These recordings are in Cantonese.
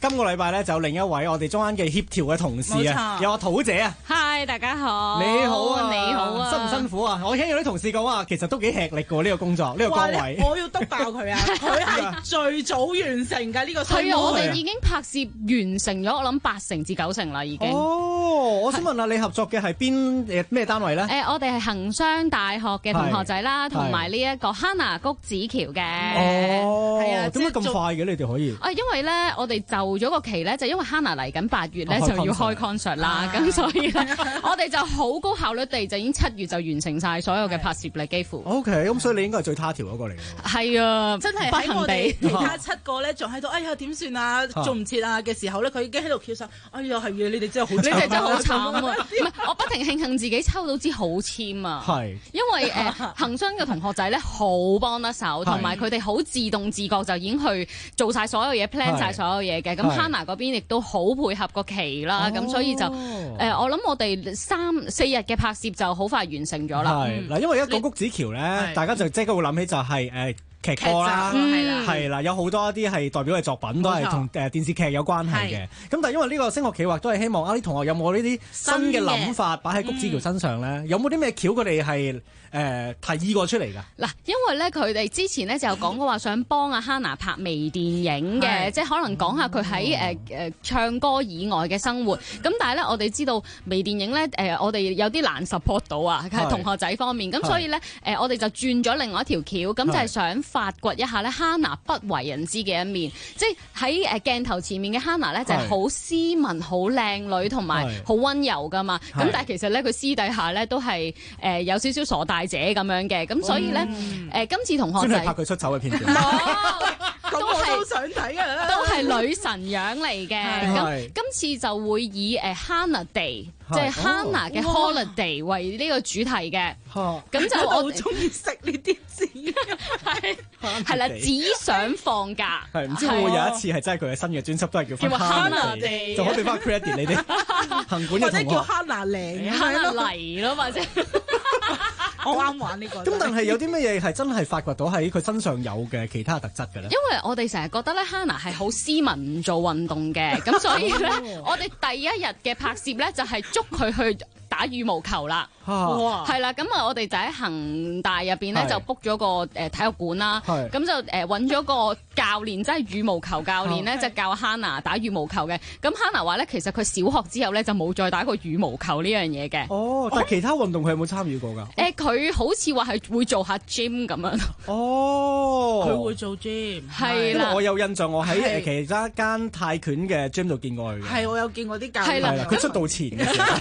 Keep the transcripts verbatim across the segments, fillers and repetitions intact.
今個禮拜咧就有另一位我哋中間嘅協調嘅同事啊，有阿土姐啊。 Hi， 大家好。 你好啊， 你好啊。 辛唔辛苦啊？我聽有啲同事講話，其實都幾吃力㗎呢個工作，呢個崗位。 我要督爆佢啊！佢係最早完成㗎呢個。 係啊，我哋已經拍攝完成咗，我諗八成至九成啦，已經。 哦，我想問下你合作嘅係邊誒咩單位咧？ 誒，我哋係恒商大學嘅同學仔啦，同埋呢一個 Hannah 谷子喬嘅。 哦，係啊，點解咁快嘅你哋可以？ 啊，因為咧，我哋就咗個期咧，就因為 Hannah 嚟緊八月咧就要開 concert 啦，咁所以咧，我哋就好高效率地就已經七月就完成晒所有嘅拍攝啦，幾乎。 O K，咁所以你應該係最他條嗰個嚟嘅。 係啊， 真係喺我哋其他七個咧，仲喺度，哎呀點算啊，做唔切啊嘅時候咧，佢已經喺度翹手，哎呀係啊，你哋真係好， 你哋真係好慘啊！唔係，我不停慶幸自己抽到支好籤啊！ 係， 因為誒恒商嘅同學仔咧好幫得手，同埋佢哋好自動自覺就已經去做晒所有嘢 plan 晒所有嘢嘅。咁 Hannah 嗰邊亦都好配合個期啦，咁所以就誒我諗我哋三四日嘅拍攝就好快完成咗啦。 係嗱，因為一個谷子喬咧，大家就即刻會諗起就係誒劇歌啦，係啦，有好多一啲係代表嘅作品都係同誒電視劇有關係嘅。咁但係因為呢個升學企劃都係希望啊啲同學有冇呢啲新嘅諗法擺喺谷子喬身上咧？有冇啲咩橋佢哋係誒提議過出嚟㗎？ 嗱，因為咧佢哋之前咧就有講過話想幫阿 Hannah 拍微電影嘅，即係可能講下佢喺誒誒唱歌以外嘅生活。咁但係咧我哋知道微電影咧誒我哋有啲難 support 到啊，喺同學仔方面。咁所以咧誒我哋就轉咗另外一條橋，咁就係想發掘一下咧 Hannah 不為人知嘅一面，即係喺誒鏡頭前面嘅 Hannah 咧就係好斯文、好靚女同埋好温柔噶嘛。咁但係其實咧佢私底下咧都係誒有少少傻大姐咁樣嘅。咁所以咧誒今次同學仔真係拍佢出醜嘅片段， 都係想睇啊， 都係女神樣嚟嘅。咁今次就會以誒 Hannah Day，即係 Hannah 嘅 holiday 為呢個主題嘅。咁就我好中意食呢啲字， 係係啦，只想放假。 係唔知會唔會有一次係真係佢嘅新嘅專輯都係叫翻 Hannah Day，就可以俾翻 credit 你哋行管嘅同學， 或者叫 Hannah 嚟 Hannah 嚟咯，或者我啱玩呢個。 咁但係有啲乜嘢係真係發掘到喺佢身上有嘅其他特質嘅咧？ 因為我哋成日覺得咧 Hannah 係好斯文唔做運動嘅，咁所以咧我哋第一日嘅拍攝咧就係捉佢去打羽毛球啦，係啦，咁啊我哋就喺恒大入邊咧就 book 咗個誒體育館啦，咁就誒揾咗個教練，即係羽毛球教練咧就教 Hannah 打羽毛球嘅。咁 Hannah 話咧其實佢小學之後咧就冇再打過羽毛球呢樣嘢嘅。 哦，但係其他運動佢有冇參與過㗎？ 誒佢好似話係會做下 gym 咁樣。 哦， 佢會做 gym， 係啦， 我有印象，我喺誒其他間泰拳嘅 gym 度見過佢嘅。 係，我有見過啲教練。 係啦，佢出道前嘅時候。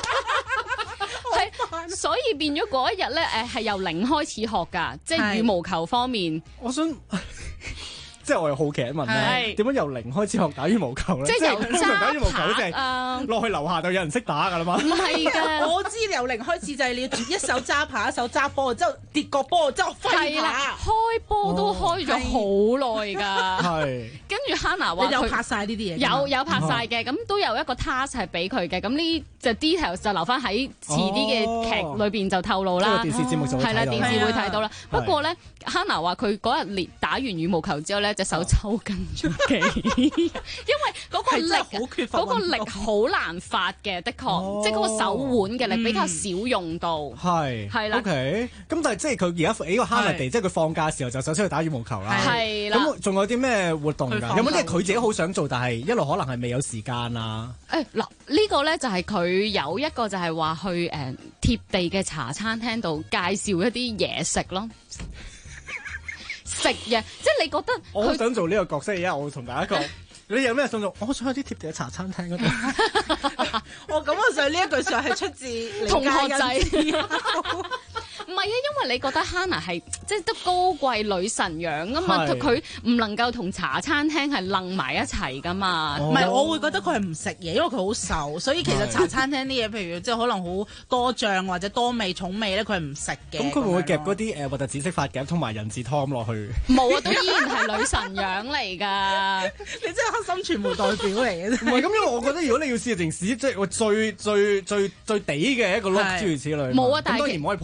所以變咗嗰一日咧，誒係由零開始學㗎，即係羽毛球方面。 我想，即係我又好奇一問咧，點樣由零開始學打羽毛球咧？ 即係由通常打羽毛球即啊， 落去樓下就有人識打㗎啦嘛。 唔係㗎， 我知由零開始就係你要一手揸拍，一手揸波，之後跌個波，之後揮拍。 開波都開咗好耐㗎。 係。 跟住 Hannah 話你有拍晒呢啲嘢？ 有有拍晒嘅，咁都有一個 task 係俾佢嘅。咁呢就 details 就留翻喺遲啲嘅劇裏邊就透露啦。 即係電視節目就會睇到。 係啦，電視會睇到啦。不過咧 ，Hannah 話佢嗰日練打完羽毛球之後咧，隻手抽筋咗幾，因為嗰個力好缺乏， 嗰個力好難發嘅，的確，即係嗰個手腕嘅力比較少用到。 係係啦。OK，咁但係即係佢而家喺個 Hannah Day，即係佢放假嘅時候就首先去打羽毛球啦。 係啦。 咁仲有啲咩活動㗎？有冇啲係佢自己好想做，但係一路可能係未有時間啊？ 誒嗱，呢個咧就係佢有一個就係話去誒貼地嘅茶餐廳度介紹一啲嘢食咯。食嘅，即係你覺得我好想做呢個角色，而家我會同大家講，你有咩想做？我想去啲貼地嘅茶餐廳嗰度。 我感覺上呢一句說話係出自同學仔。唔係啊，因為你覺得 Hannah 係即係都高貴女神樣啊嘛，佢唔能夠同茶餐廳係楞埋一齊噶嘛。 唔係，我會覺得佢係唔食嘢，因為佢好瘦，所以其實茶餐廳啲嘢，譬如即係可能好多醬或者多味重味咧，佢係唔食嘅。 咁佢會唔會夾嗰啲誒核突紫色髮夾同埋人字拖咁落去？ 冇啊，都依然係女神樣嚟㗎。 你真係黑心傳媒代表嚟嘅啫。 唔係咁，因為我覺得如果你要試定試，即係我最最最最地嘅一個 look 諸如此類。 冇啊，但係當然唔可以破壞個形象。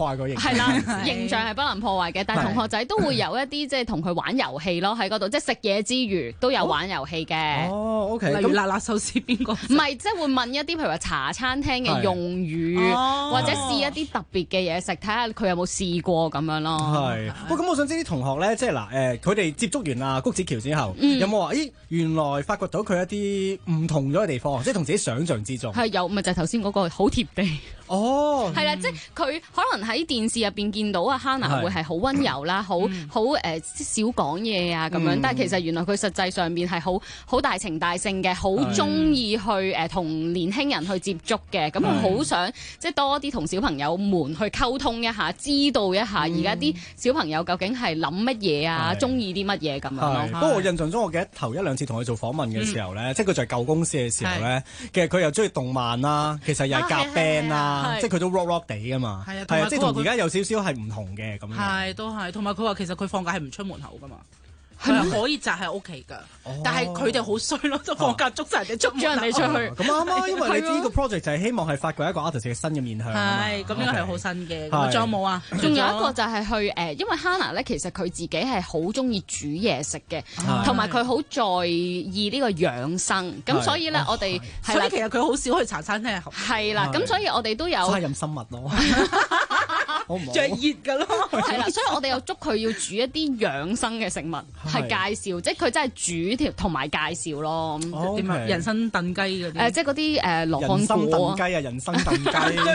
係啦，形象係不能破壞嘅。但係同學仔都會有一啲即係同佢玩遊戲咯，喺嗰度即係食嘢之餘都有玩遊戲嘅。 哦，OK。 例如辣辣壽司邊個？ 唔係，即係會問一啲譬如話茶餐廳嘅用語，或者試一啲特別嘅嘢食，睇下佢有冇試過咁樣咯。 係。不過咁我想知啲同學咧，即係嗱誒，佢哋接觸完啊谷子橋之後，有冇話咦原來發掘到佢一啲唔同咗嘅地方，即係同自己想象之中？ 係有，咪就係頭先嗰個好貼地。 哦， 係啦，即係佢可能喺電視入邊見到阿 Hannah 會係好溫柔啦，好好誒少講嘢啊咁樣，但係其實原來佢實際上面係好好大情大性嘅，好中意去誒同年輕人去接觸嘅，咁佢好想即係多啲同小朋友們去溝通一下，知道一下而家啲小朋友究竟係諗乜嘢啊，中意啲乜嘢咁樣咯。 不過我印象中，我記得頭一兩次同佢做訪問嘅時候咧，即係佢就係舊公司嘅時候咧，其實佢又中意動漫啦，其實又係夾 band 啦。即係佢都 rock rock 地㗎嘛，係啊，即係同而家有少少係唔同嘅咁樣。 係都係，同埋佢話其實佢放假係唔出門口㗎嘛，係啊，可以宅喺屋企㗎。但係佢哋好衰咯，就放假捉晒人哋捉咗人哋出去。 咁啱啊，因為你知呢個 project 就係希望係發掘一個 artist 嘅新嘅面向。 係，咁呢個係好新嘅。仲有冇啊？ 仲有一個就係去誒，因為 Hannah 咧，其實佢自己係好中意煮嘢食嘅，同埋佢好在意呢個養生。咁所以咧，我哋所以其實佢好少去茶餐廳。 係啦，咁所以我哋都有齋飲生物咯。好唔好？ 最熱㗎咯。 係啦，所以我哋又捉佢要煮一啲養生嘅食物，係介紹，即係佢真係煮條同埋介紹咯。 點啊？人參燉雞嗰啲。 誒，即係嗰啲誒羅漢果啊。 人參燉雞啊，人參燉雞。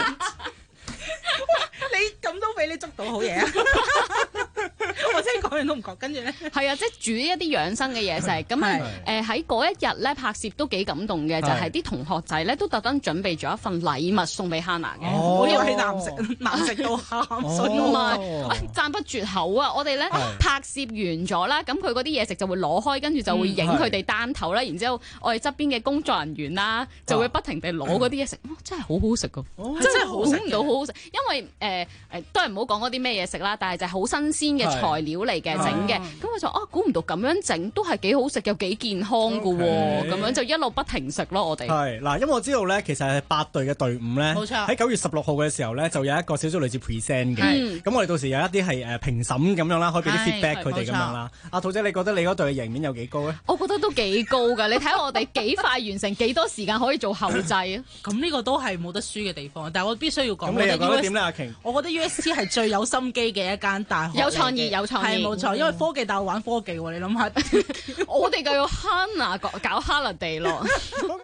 你咁都俾你捉到好嘢啊！我真係講完都唔覺，跟住咧係啊，即係煮一啲養生嘅嘢食。咁誒喺嗰一日咧拍攝都幾感動嘅，就係啲同學仔咧都特登準備咗一份禮物送俾 Hannah 嘅。 我以為係難食，難食到喊，所以唔係讚不絕口啊！我哋咧拍攝完咗啦，咁佢嗰啲嘢食就會攞開，跟住就會影佢哋單頭啦。然之後我哋側邊嘅工作人員啦，就會不停地攞嗰啲嘢食，真係好好食噶，真係好食到好好食。因為誒誒都係唔好講嗰啲咩嘢食啦，但係就係好新鮮嘅材料嚟嘅整嘅，咁我就啊估唔到咁樣整都係幾好食又幾健康㗎喎，咁樣就一路不停食咯，我哋係嗱，因為我知道咧，其實係八隊嘅隊伍咧， 冇錯， 喺九月十六號嘅時候咧，就有一個少少類似 present 嘅，咁我哋到時有一啲係誒評審咁樣啦，可以俾啲 feedback 佢哋咁樣啦。阿兔姐，你覺得你嗰隊嘅贏面有幾高咧？ 我覺得都幾高㗎，你睇下我哋幾快完成，幾多時間可以做後製啊？ 咁呢個都係冇得輸嘅地方，但係我必須要講。 咁你又覺得點咧，阿瓊？ 我覺得 U S T 係最有心機嘅一間大學， 有創意，有創意， 係冇錯，因為科技大學玩科技喎，你諗下， 我哋就要 Hannah 搞 Holiday 咯。